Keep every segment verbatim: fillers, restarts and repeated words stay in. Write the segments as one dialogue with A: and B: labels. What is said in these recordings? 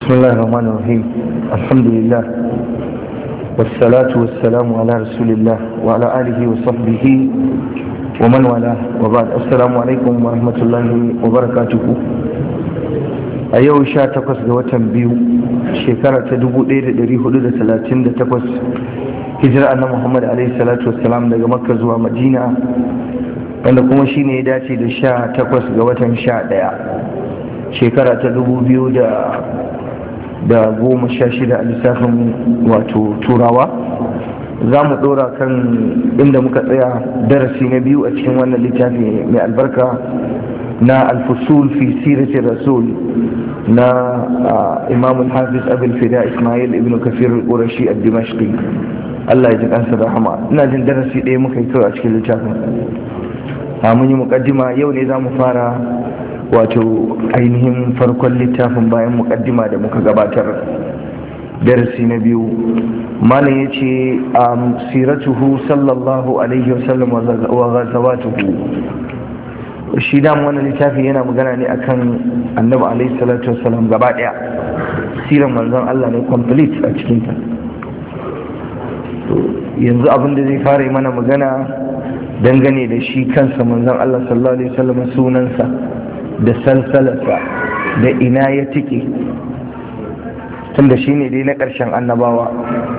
A: بسم الله الرحمن الرحيم. الحمد لله والصلاة والسلام على رسول الله وعلى آله وصحبه ومن والاه وبعد. السلام عليكم ورحمة الله وبركاته. a yau sha takwas ga watan biyu shekara ta dubu ɗaya da ɗari hudu da talatin da takwas hijira annabi Muhammad alaihi salatu wassalam daga makka zuwa madina, wanda kuma shine ya dace da sha takwas ga watan sha ɗaya shekara ta dubu biyu da da goma sha shida a lissafin wato turawa. za mu ɗora kan inda muka tsaya darasi na biyu a cikin wannan littafi mai albarka na alfusul fi siratin rasul na imam al-hafiz abul fida ismail ibn kafir al-qurashi al-dimashqi, Allah ya ji kansa da rahama. ina jin darasi ɗaya muka yi kawai a cikin littafin. a mun yi muqaddima, yau ne za mu fara wato ainihin farkon littafin bayan muqaddima da muka gabatar. darasi na biyu malam ya ce siratuhu sallallahu alaihi wasallam wa ghazawatuhu. shi da wannan littafi yana magana ne akan annabi alaihi salatu wasallam gaba daya, siran manzon Allah ne complete a cikin ta. yanzu abin da zai fara yi mana magana dangane da shi kansa manzon Allah sallallahu alaihi wasallam, sunansa da salsalarsa da ina ya tike, tunda shi ne dai na ƙarshen annabawa.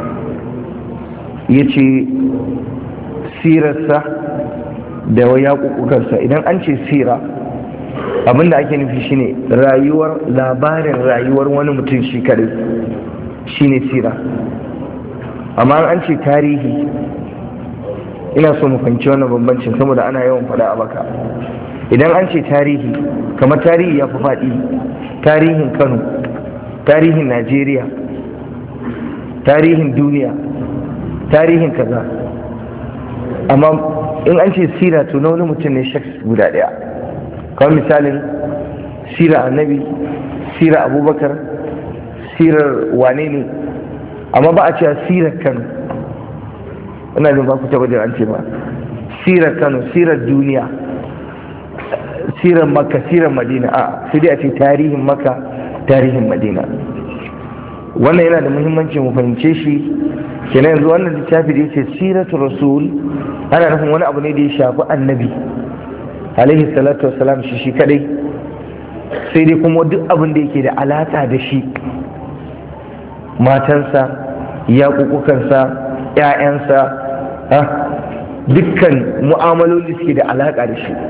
A: ya ce sirarsa da yaƙuƙukarsa. idan an ce sira, abinda ake nufi shine rayuwar labarin rayuwar wani mutum shi kare, shine sira. amma an ce tarihi, ina so mu fahimci wannan bambancin saboda ana yawan faɗa a baka. idan an ce tarihi, kamar tarihi ya fi faɗi, tarihin Kano, tarihin Najeriya, tarihin duniya, tarihin kaza. amma in an ce sira to na wani mutum ne shaks guda daya, kamar misalin sira annabi, sira abubakar, sirar wane ne. amma ba a cewa sirar Kano, ina jin ba ku taba jin an ce ba sirar Kano, sirar duniya, sirar makka, sirar madina. a sai dai a ce tarihin makka, tarihin madina. wannan yana da muhimmanci mu fahimce shi. kenan yanzu wannan littafi da yake siratu rasul, ana nufin wani abu ne da ya shafi annabi alaihi salatu wassalam shi shi kadai, sai dai kuma duk abin da yake da alaka da shi, matansa, yaƙuƙukansa, ƴaƴansa, dukkan mu'amaloli suke da alaka da shi.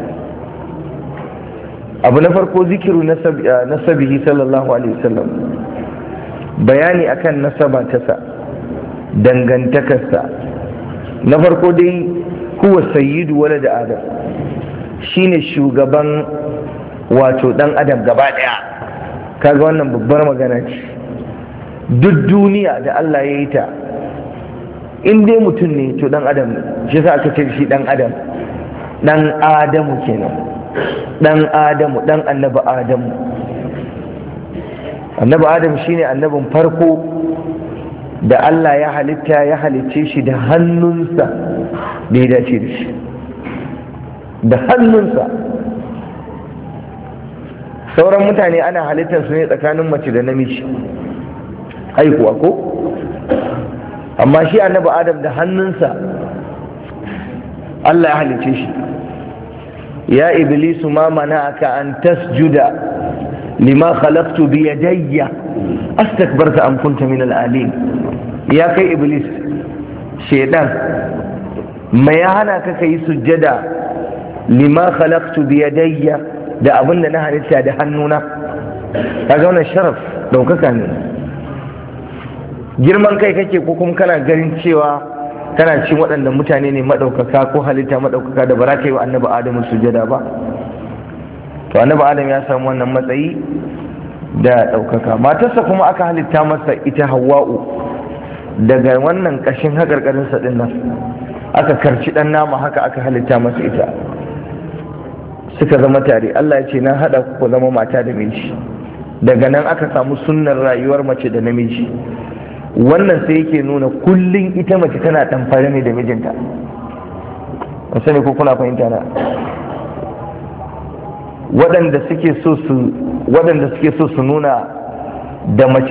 A: abu na farko zikiru nasabihi sallallahu alaihi wasallam, bayani akan nasaba tasa, dangantakarsa. na farko dai huwa sayyidu walad adam, shine shugaban wato dan adam gaba daya. kaga wannan babbar magana ce. duk duniya da Allah ya yi ta, in dai mutum ne to dan adam ne. shi yasa aka ce shi dan adam, dan adamu kenan, dan adamu, dan annabi adamu. annabi adam shine annabin farko da Allah ya halitta, ya halicce shi da hannunsa da ya dace da shi, da hannunsa. sauran mutane ana halittar su ne tsakanin mace da namiji, haihuwa ko. amma shi annabi adam da hannunsa Allah ya halicce shi. ya iblisu ma mana'aka an tasjuda lima khalaqtu bi yadayya astakbarta am kunta min al-alin. ya kai iblis, shedan, mai ya hana ka kai sujjada lima khalaqtu bi yadayya, da abin da na halitta da hannuna. kaga wannan sharaf, daukaka ne. girman kai kake ko kuma kana ganin cewa kana cin waɗannan mutane ne madaukaka ko halitta madaukaka da ba za ka yi wa annabi adamu sujjada ba. to annabi adam ya samu wannan matsayi da ɗaukaka. matarsa kuma aka halitta masa ita hawa'u daga wannan ƙashin haƙarƙarinsa ɗin nan, aka karci ɗan nama, haka aka halitta masa ita, suka zama tare. Allah ya ce na haɗa ku zama mata da miji. daga nan aka samu sunnar rayuwar mace da namiji. wannan sai yake nuna kullum ita mace tana ɗamfare ne da mijinta. ba sani ko kuna fahimta na. waɗanda suke so su waɗanda suke so su nuna da mace